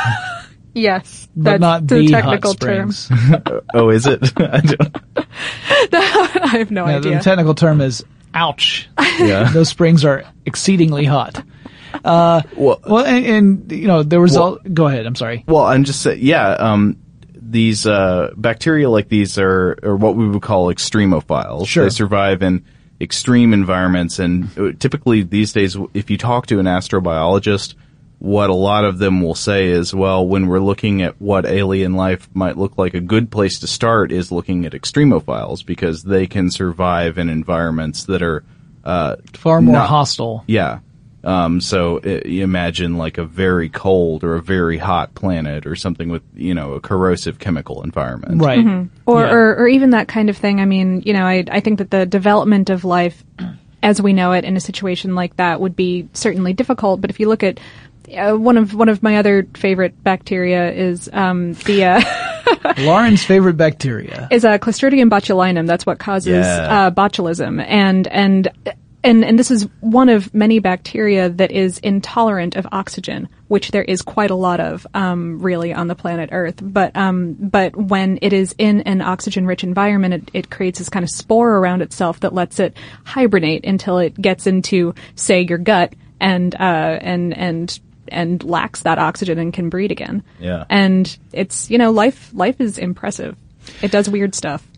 Yes, but that's not the, the technical hot springs. Oh, is it? I don't- term. I have no Yeah, idea. the technical term is ouch. yeah. Those springs are exceedingly hot. Well, Well, and, and you know, there was Well- all. Go ahead. I'm sorry. Well, I'm just saying, yeah, um, these, uh, bacteria like these are, are what we would call extremophiles. Sure. They survive in extreme environments, and uh, typically these days, if you talk to an astrobiologist, what a lot of them will say is, well, when we're looking at what alien life might look like, a good place to start is looking at extremophiles because they can survive in environments that are uh, far more not, hostile. Yeah. Um, so uh, you imagine like a very cold or a very hot planet or something with, you know, a corrosive chemical environment. Right. Mm-hmm. Or, Yeah. or, or even that kind of thing. I mean, you know, I, I think that the development of life as we know it in a situation like that would be certainly difficult. But if you look at uh, one of one of my other favorite bacteria is um, the uh, Lauren's favorite bacteria is uh, Clostridium botulinum. That's what causes Yeah. uh, botulism, and and. And, and this is one of many bacteria that is intolerant of oxygen, which there is quite a lot of, um, really on the planet Earth. But, um, but when it is in an oxygen-rich environment, it, it creates this kind of spore around itself that lets it hibernate until it gets into, say, your gut and, uh, and, and, and lacks that oxygen and can breathe again. Yeah. And it's, you know, life, life is impressive. It does weird stuff.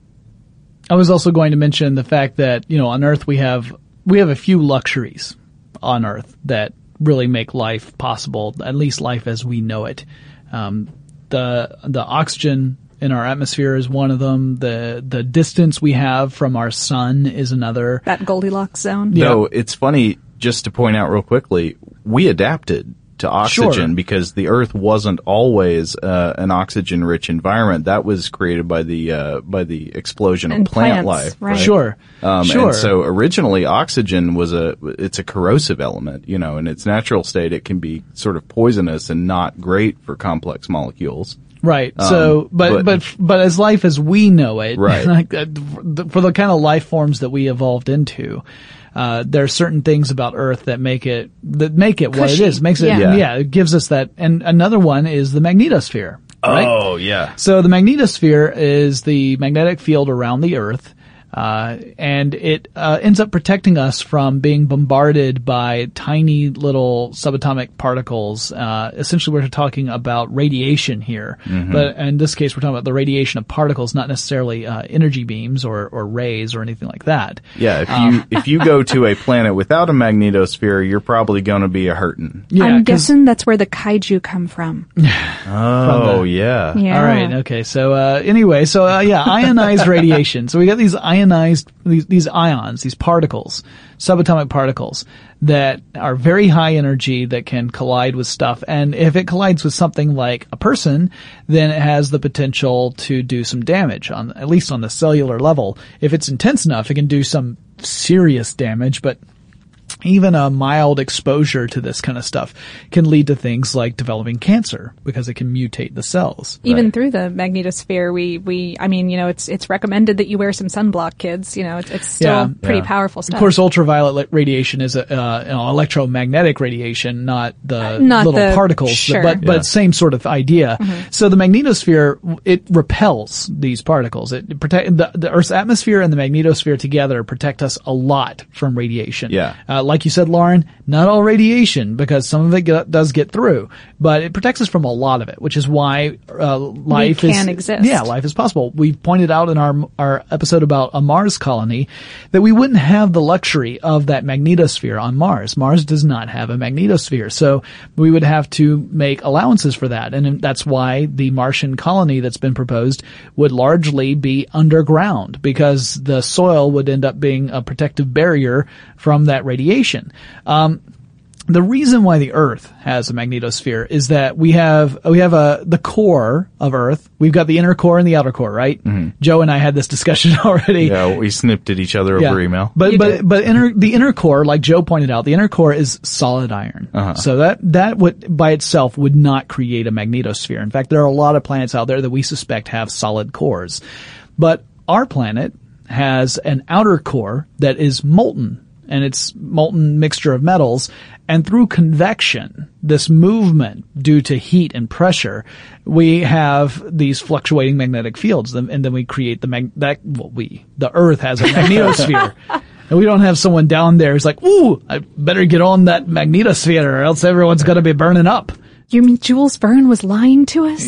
I was also going to mention the fact that, you know, on Earth we have we have a few luxuries on Earth that really make life possible, at least life as we know it. Um, the the oxygen in our atmosphere is one of them. The the distance we have from our sun is another. That Goldilocks zone. Yeah. Though it's funny, just to point out real quickly, we adapted to oxygen Sure. because the Earth wasn't always uh, an oxygen-rich environment. That was created by the uh, by the explosion And of plant plants, life. right. Sure, Um, sure. And so originally oxygen was a, it's a corrosive element, you know, in its natural state it can be sort of poisonous and not great for complex molecules. Right. So, Um, but, but- but, but as life as we know it, Right. like, uh, for the kind of life forms that we evolved into, uh, there are certain things about Earth that make it, that make it what it Cushy. is. Makes it, yeah. Yeah. yeah, it gives us that. And another one is the magnetosphere. Right? Oh, yeah. So the magnetosphere is the magnetic field around the Earth. Uh, and it, uh, ends up protecting us from being bombarded by tiny little subatomic particles. Uh, essentially we're talking about radiation here. Mm-hmm. But in this case we're talking about the radiation of particles, not necessarily, uh, energy beams or, or rays or anything like that. Yeah, if you Um, if you go to a planet without a magnetosphere, you're probably going to be a hurtin'. Yeah, I'm 'cause- guessing that's where the kaiju come from. Oh, yeah. Yeah. All right. Okay. So, uh, anyway, so, uh, yeah, ionized radiation. So we got these ionized, these, these ions, these particles, subatomic particles that are very high energy that can collide with stuff. And if it collides with something like a person, then it has the potential to do some damage on, at least on the cellular level. If it's intense enough, it can do some serious damage, but even a mild exposure to this kind of stuff can lead to things like developing cancer because it can mutate the cells. Even Right. through the magnetosphere, we, we, I mean, you know, it's, it's recommended that you wear some sunblock, kids. You know, it's, it's still Yeah. pretty Yeah. powerful stuff. Of course, ultraviolet li- radiation is a, uh, you know, electromagnetic radiation, not the Not little the- particles, sure. but, but Yeah. same sort of idea. So the magnetosphere, it repels these particles. It protect, the, the Earth's atmosphere and the magnetosphere together protect us a lot from radiation. Yeah. Uh, like you said, Lauren, not all radiation, because some of it get, does get through, but it protects us from a lot of it, which is why, uh, life is, can exist. yeah, life is possible. We pointed out in our our episode about a Mars colony that we wouldn't have the luxury of that magnetosphere on Mars. Mars does not have a magnetosphere, so we would have to make allowances for that, and that's why the Martian colony that's been proposed would largely be underground, because the soil would end up being a protective barrier from that radiation. Um, The reason why the Earth has a magnetosphere is that we have we have a the core of Earth. We've got the inner core and the outer core, right? Mm-hmm. Joe and I had this discussion already. Yeah, we snipped at each other over email. But You but did. but inner the inner core, like Joe pointed out, the inner core is solid iron. Uh-huh. So that that would by itself would not create a magnetosphere. In fact, there are a lot of planets out there that we suspect have solid cores. But our planet has an outer core that is molten, and it's molten mixture of metals, and through convection, this movement due to heat and pressure, we have these fluctuating magnetic fields, and then we create the mag- that well, we the Earth has a magnetosphere. And we don't have someone down there who's like, ooh, I better get on that magnetosphere or else everyone's gonna be burning up. You mean Jules Verne was lying to us?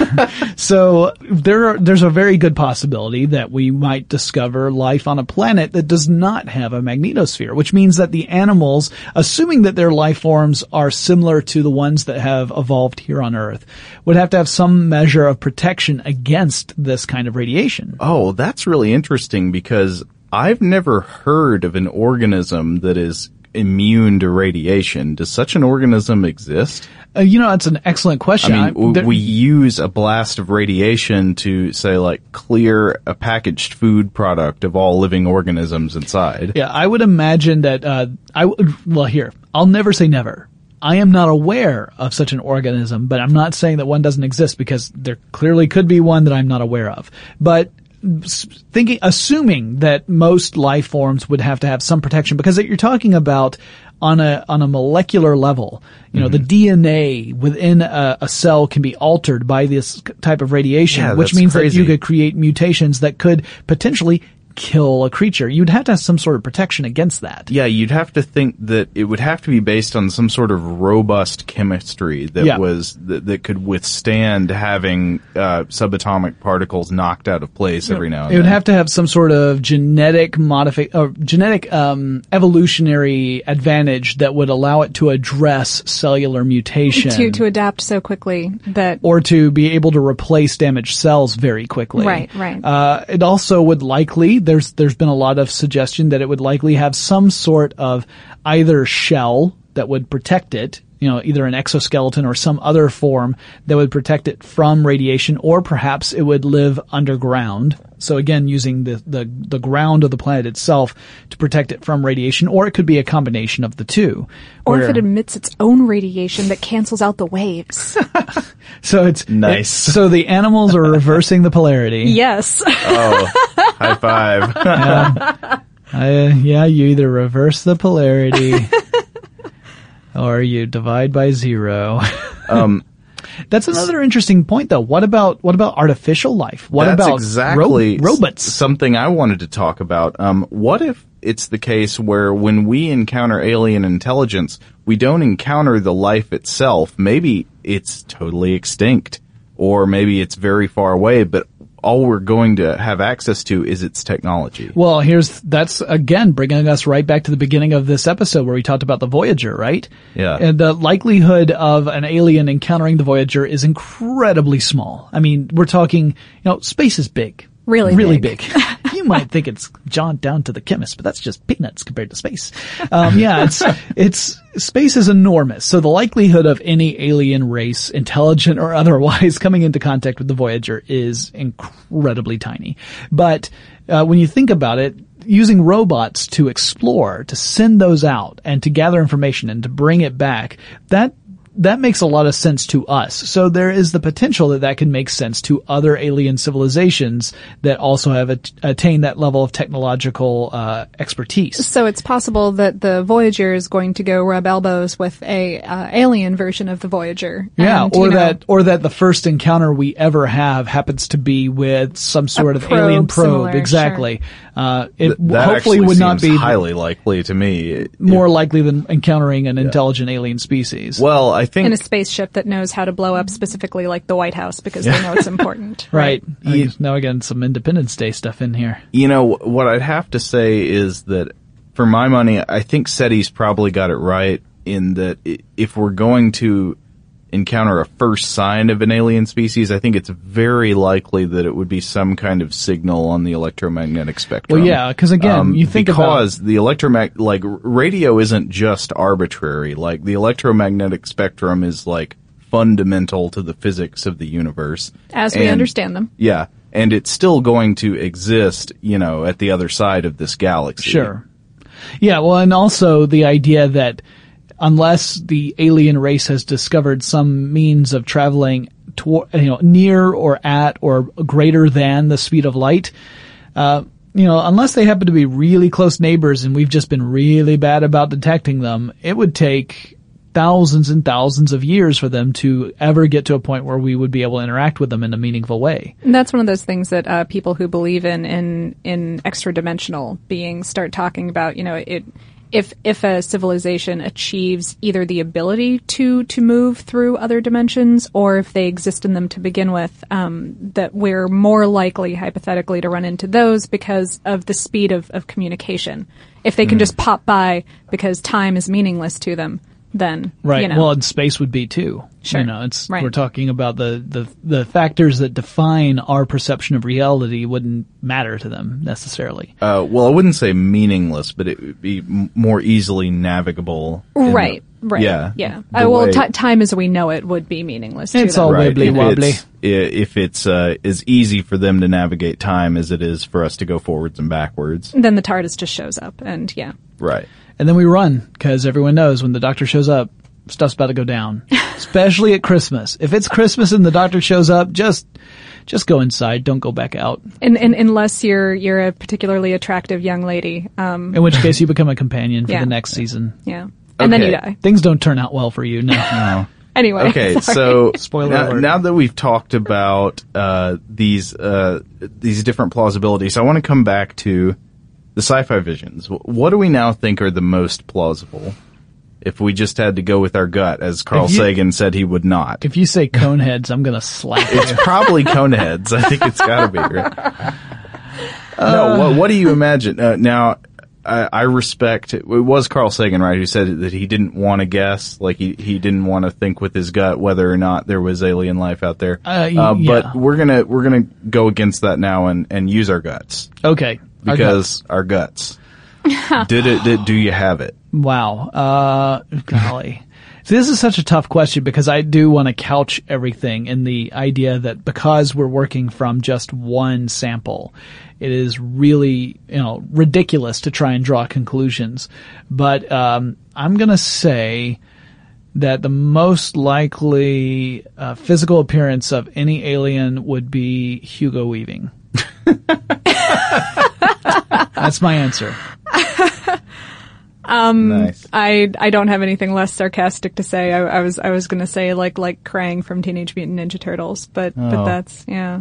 So there are, there's a very good possibility that we might discover life on a planet that does not have a magnetosphere, which means that the animals, assuming that their life forms are similar to the ones that have evolved here on Earth, would have to have some measure of protection against this kind of radiation. Oh, that's really interesting because I've never heard of an organism that is immune to radiation. Does such an organism exist? Uh, you know, that's an excellent question. I mean, I- there- we use a blast of radiation to, say, like, clear a packaged food product of all living organisms inside. Yeah, I would imagine that, uh, I, w- well, here, I'll never say never. I am not aware of such an organism, but I'm not saying that one doesn't exist because there clearly could be one that I'm not aware of. But s- thinking, assuming that most life forms would have to have some protection, because you're talking about on a, on a molecular level, you know, Mm-hmm. the D N A within a, a cell can be altered by this type of radiation, Yeah, which that's means crazy. that you could create mutations that could potentially kill a creature. You'd have to have some sort of protection against that. Yeah, you'd have to think that it would have to be based on some sort of robust chemistry that Yeah. was that, that could withstand having uh, subatomic particles knocked out of place every now and It would then. have to have some sort of genetic modifi- or genetic um, evolutionary advantage that would allow it to address cellular mutation to to adapt so quickly that or to be able to replace damaged cells very quickly. Right, right. Uh, it also would likely, there's, there's been a lot of suggestion that it would likely have some sort of either shell that would protect it, you know, either an exoskeleton or some other form that would protect it from radiation, or perhaps it would live underground. So again, using the, the, the ground of the planet itself to protect it from radiation, or it could be a combination of the two. or if where- it emits its own radiation that cancels out the waves. so it's Nice. it- so the animals are reversing the polarity. Yes. Oh, high five. Uh, yeah, you either reverse the polarity or you divide by zero. Um, That's another interesting point, though. What about what about artificial life? What That's about exactly ro- robots? s- something I wanted to talk about. Um, what if it's the case where when we encounter alien intelligence, we don't encounter the life itself? Maybe it's totally extinct, or maybe it's very far away, but all we're going to have access to is its technology. Well, here's that's again bringing us right back to the beginning of this episode where we talked about the Voyager, right? Yeah. And the likelihood of an alien encountering the Voyager is incredibly small. I mean, we're talking, you know, space is big. Really really big. big. You might think it's John down to the chemist, but that's just peanuts compared to space. Um, yeah, it's, it's, space is enormous. So the likelihood of any alien race, intelligent or otherwise, coming into contact with the Voyager is incredibly tiny. But, uh, when you think about it, using robots to explore, to send those out and to gather information and to bring it back, that that makes a lot of sense to us. So there is the potential that that can make sense to other alien civilizations that also have at- attained that level of technological uh, expertise. So it's possible that the Voyager is going to go rub elbows with a uh, alien version of the Voyager. Yeah, And, or you know, that, or that the first encounter we ever have happens to be with some sort of probe alien probe. similar, Exactly. Uh, it Th- that hopefully actually would not seems be highly likely to me. It- more likely than encountering an intelligent alien species. Well, I think in a spaceship that knows how to blow up specifically like the White House because they know it's important. right. You- Uh, now again, some Independence Day stuff in here. You know, what I'd have to say is that, for my money, I think SETI's probably got it right in that i- if we're going to encounter a first sign of an alien species, I think it's very likely that it would be some kind of signal on the electromagnetic spectrum. Well, yeah, 'cause again, Um, you think about- because the electromag like r- radio isn't just arbitrary. Like the electromagnetic spectrum is like fundamental to the physics of the universe, As we And- understand them. Yeah, and it's still going to exist, you know, at the other side of this galaxy. Sure. Yeah, well, and also the idea that unless the alien race has discovered some means of traveling toward, you know, near or at or greater than the speed of light, uh, you know, unless they happen to be really close neighbors and we've just been really bad about detecting them, it would take thousands and thousands of years for them to ever get to a point where we would be able to interact with them in a meaningful way. And that's one of those things that uh, people who believe in in in extra dimensional beings start talking about. You know, it if if a civilization achieves either the ability to to move through other dimensions, or if they exist in them to begin with, um, that we're more likely, hypothetically, to run into those because of the speed of, of communication. If they can mm. just pop by because time is meaningless to them, then right. You know. Well, and space would be too. Sure. You know, it's right. we're talking about the, the the factors that define our perception of reality wouldn't matter to them necessarily. Uh, well, I wouldn't say meaningless, but it would be m- more easily navigable. Right. The, right. Yeah. Yeah. The Uh, well, way- t- time as we know it would be meaningless to It's them. all Right. wibbly If wobbly. it's, i- if it's uh, as easy for them to navigate time as it is for us to go forwards and backwards. Then the TARDIS just shows up, and yeah. Right. And then we run, because everyone knows when the Doctor shows up, stuff's about to go down. Especially at Christmas. If it's Christmas and the Doctor shows up, just just go inside. Don't go back out. And, and unless you're you're a particularly attractive young lady, um, In which case you become a companion for Yeah. the next season. yeah, and then you Okay. die. Things don't turn out well for you. No. Oh. Anyway, Okay, sorry. so Spoiler now, alert. now that we've talked about uh, these uh, these different plausibilities, I want to come back to the sci-fi visions. Wh- What do we now think are the most plausible? If we just had to go with our gut, as Carl If you- Sagan said he would not. If you say coneheads, I'm gonna slap It's you. probably Coneheads. I think it's got to be. Right? no, what, what do you imagine? Uh, now, I, I respect. It was Carl Sagan, right, who said that he didn't want to guess, like he he didn't want to think with his gut whether or not there was alien life out there. Uh, y- but yeah. we're gonna we're gonna go against that now and and use our guts Okay. Our because our guts. Did it? Did, do you have it? Wow. Uh, golly. See, this is such a tough question because I do want to couch everything in the idea that because we're working from just one sample, it is really, you know, ridiculous to try and draw conclusions. But, um, I'm gonna say that the most likely, uh, physical appearance of any alien would be Hugo Weaving. That's my answer. Nice. I I don't have anything less sarcastic to say. I, I was I was gonna say like like Krang from Teenage Mutant Ninja Turtles, but Oh. but that's yeah.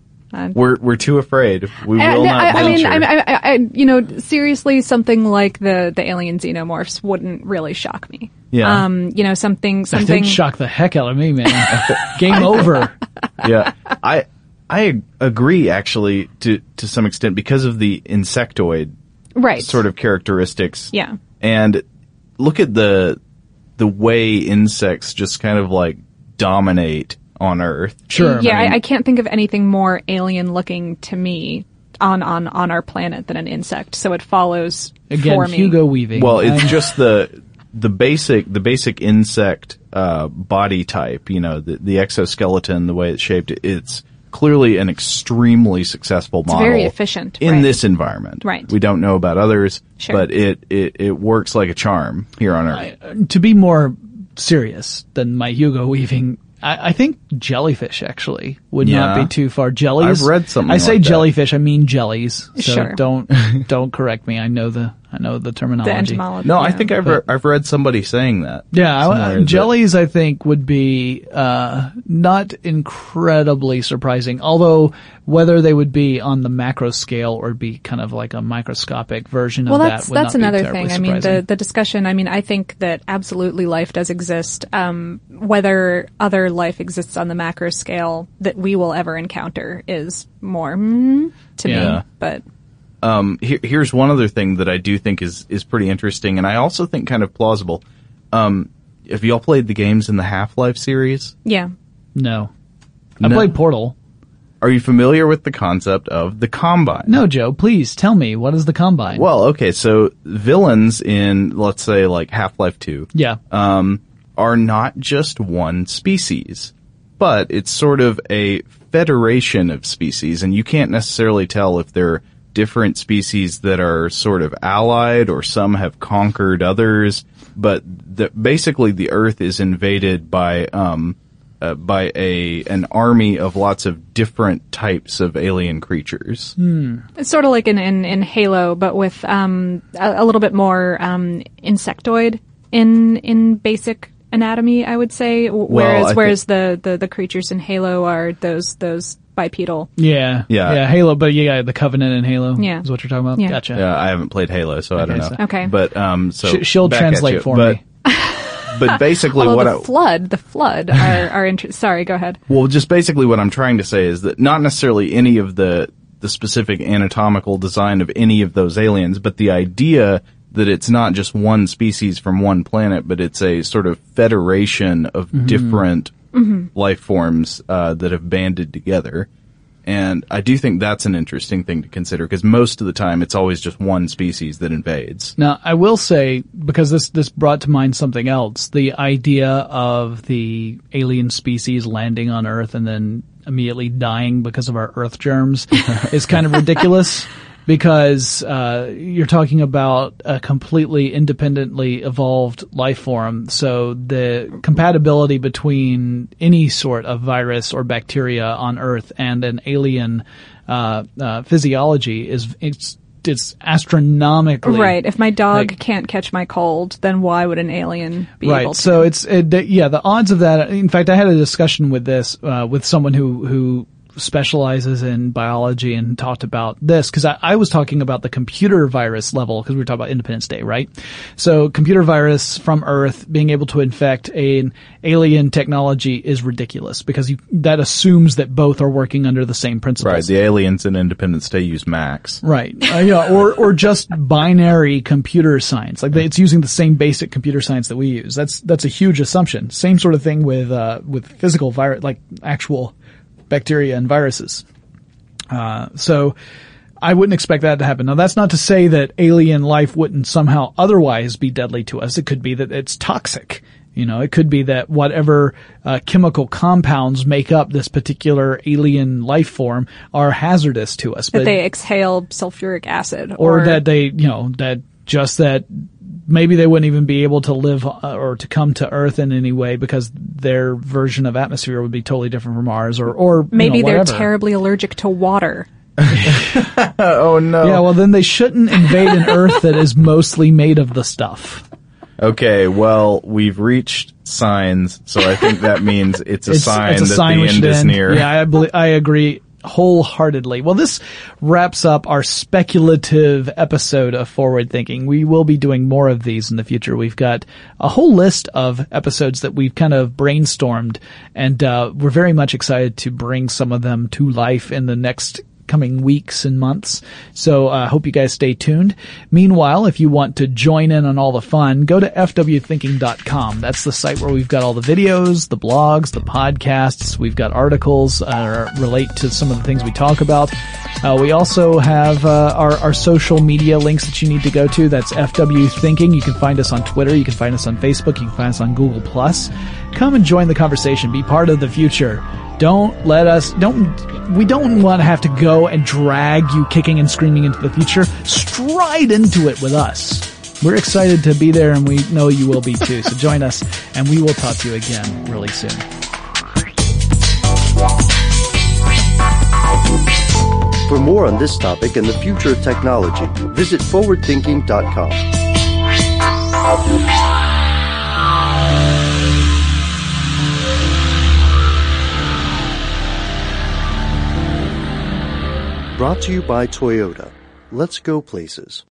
I- We're we're too afraid. We will I, not I, I mean, venture. I, I, I, you know, seriously, something like the the alien xenomorphs wouldn't really shock me. Yeah. Um, you know, something something. They'd shock the heck out of me, man. Game over. yeah, I I agree actually to to some extent because of the insectoid right. sort of characteristics. Yeah. And look at the the way insects just kind of like dominate on Earth. Sure. Yeah, I mean- I, I can't think of anything more alien looking to me on, on, on our planet than an insect. So it follows Again, for me. Hugo Weaving. Well, it's I'm- just the the basic the basic insect uh, body type. You know, the, the exoskeleton, the way it's shaped. It's clearly an extremely successful model. very efficient, in right. this environment. Right. We don't know about others, Sure. but it, it it works like a charm here on Earth. to be more serious than my Hugo Weaving, I, I think jellyfish actually would not Yeah. be too far. Jellies. I've read something I say like that. jellyfish. I mean jellies. So Sure. don't don't correct me. I know the I know the The terminology. entomology. No, I yeah. think I've re- I've read somebody saying that. Yeah, I- somewhere that- jellies I think would be uh not incredibly surprising. Although whether they would be on the macro scale or be kind of like a microscopic version Well, of that's that would that's not be another terribly thing. I mean, the surprising. the discussion. I mean, I think that absolutely life does exist. Um, whether other life exists on the macro scale that we will ever encounter is more mm, to Yeah. me. But Um, here, here's one other thing that I do think is, is pretty interesting, and I also think kind of plausible. Um, have y'all played the games in the Half-Life series? yeah, No. I No. played Portal. Are you familiar with the concept of the Combine? No, Joe, please tell me, what is the Combine? Well, okay, so villains in, let's say, like Half-Life two, Yeah. um, are not just one species, but it's sort of a federation of species, and you can't necessarily tell if they're different species that are sort of allied or some have conquered others, but the, basically the Earth is invaded by, um, uh, by a, an army of lots of different types of alien creatures. it's sort of like in in, in Halo, but with um a, a little bit more um insectoid in in basic anatomy, I would say. W- Whereas I whereas the, the the creatures in Halo are those those bipedal. Yeah. Yeah. Yeah. Halo, but yeah, the Covenant and Halo Yeah. is what you're talking about? Yeah. Gotcha. Yeah, I haven't played Halo, so I don't Okay, know. so- Okay. But, um, so. Sh- she'll back at translate you. for but, me. But basically Although what the I. flood, the flood are, are inter- sorry, go ahead. Well, just basically what I'm trying to say is that not necessarily any of the, the specific anatomical design of any of those aliens, but the idea that it's not just one species from one planet, but it's a sort of federation of mm-hmm. different mm-hmm. life forms, uh, that have banded together. And I do think that's an interesting thing to consider, because most of the time it's always just one species that invades. Now, I will say, because this, this brought to mind something else, the idea of the alien species landing on Earth and then immediately dying because of our Earth germs is kind of ridiculous. Because uh you're talking about a completely independently evolved life form, so the compatibility between any sort of virus or bacteria on Earth and an alien uh, uh physiology is it's it's astronomically right. If my dog like, can't catch my cold, then why would an alien be right. able to? So it's it, yeah, the odds of that. In fact, I had a discussion with this uh with someone who who. specializes in biology and talked about this because I, I was talking about the computer virus level because we were talking about Independence Day, right? So computer virus from Earth being able to infect an alien technology is ridiculous because you, that assumes that both are working under the same principles. Right. The aliens in Independence Day use Macs. Right. Uh, yeah. Or or just binary computer science. Like they, it's using the same basic computer science that we use. That's that's a huge assumption. Same sort of thing with uh with physical virus, like actual bacteria and viruses. Uh, so I wouldn't expect that to happen. Now that's not to say that alien life wouldn't somehow otherwise be deadly to us. It could be that it's toxic. You know, it could be that whatever uh, chemical compounds make up this particular alien life form are hazardous to us. That but, they exhale sulfuric acid. or, Or, that they, you know, that just that maybe they wouldn't even be able to live uh, or to come to Earth in any way because their version of atmosphere would be totally different from ours, or or maybe you know, they're whatever. terribly allergic to water. Oh no. Yeah, well then they shouldn't invade an Earth that is mostly made of the stuff. Okay, well, we've reached signs, so I think that means it's a It's, sign it's a that sign the we end should is end. near. Yeah, I believe, I agree wholeheartedly. Well, this wraps up our speculative episode of Forward Thinking. We will be doing more of these in the future. We've got a whole list of episodes that we've kind of brainstormed, and uh, we're very much excited to bring some of them to life in the next coming weeks and months. So I uh, hope you guys stay tuned. Meanwhile, if you want to join in on all the fun, go to f w thinking dot com. That's the site where we've got all the videos, the blogs, the podcasts. We've got articles uh, relate to some of the things we talk about. Uh, we also have uh, our, our social media links that you need to go to. That's F W Thinking. You can find us on Twitter. You can find us on Facebook. You can find us on Google Plus. Come and join the conversation. Be part of the future. Don't let us, don't, we don't want to have to go and drag you kicking and screaming into the future. Stride into it with us. We're excited to be there, and we know you will be too. So join us, and we will talk to you again really soon. For more on this topic and the future of technology, visit forward thinking dot com. Brought to you by Toyota. Let's go places.